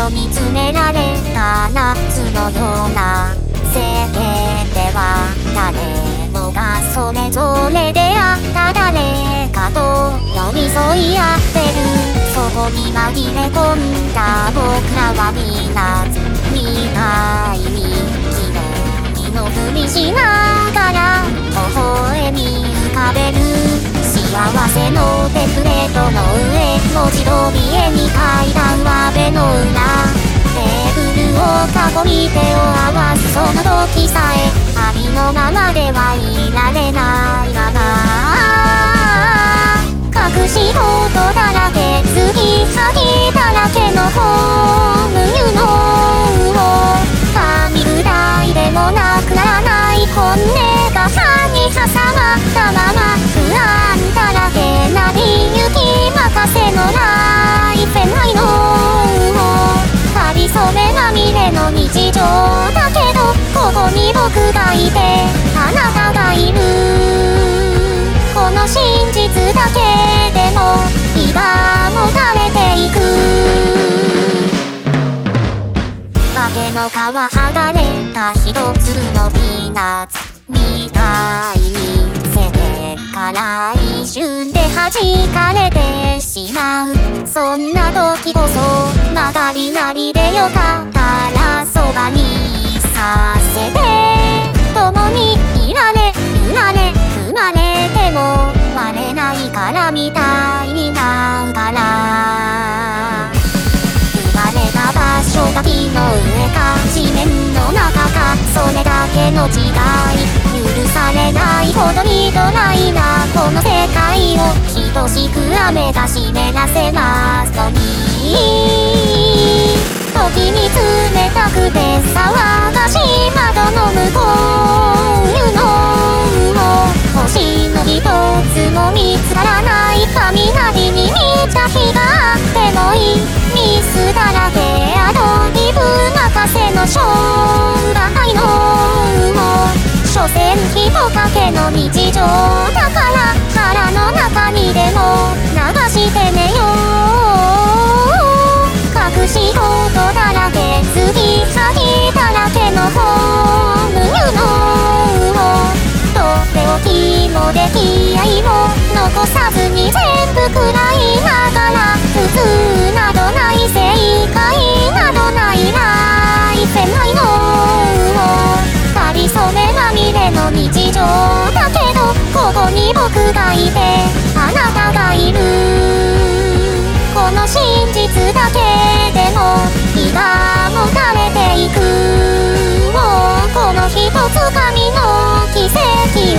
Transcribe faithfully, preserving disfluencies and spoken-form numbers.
よ見つめられた夏のような世間では誰もがそれぞれであった誰かと寄り添い合ってる。そこに紛れ込んだ僕らは皆未来に希望のふりしながら微笑み浮かべる。幸せのテンプレートの上文字通り絵に階段は目の裏。テーブルを囲み手を合わすその時さえありのままではいられないまま。隠し事だらけ継ぎはぎだらけのホームユノを神ぐらいでもなくならない本音が歯に挟まったまま不安だらけなりゆき任せのライフェナイノかりそめまみれの日常だけどここに僕がいてあなたがいる。この真実だけでも胃がもたれていく。崖の皮剥がれた一つのピーナッツみたいに世間から一瞬で弾かれてしまう。そんな時こそ曲がりなりでよかったらそばにさせて共にいられ生まれ生まれても割れないからみたいになるから。生まれた場所が木の上か地面の中かそれだけの違い。許されないほどにドライなこの世界を等しく雨が湿らせますとに時に冷たくて騒がしい窓の向こういうのも星の一つも見つからない雷に満ちた日があってもいい。ミスだらけアドリブ任せのショーが愛のも所詮ひとかけの日常だから腹の中にでも流してねよ。隠し事だらけ継ぎはぎだらけのホームユノをとっておきの出来合いを残さずに全部くらいながら普通などない正解などないライフェナイノかりそめまみれの日常だけどここに僕がいてあなたがいる。この真実だけでも胃がもたれていく。もうこのひとつかみの奇跡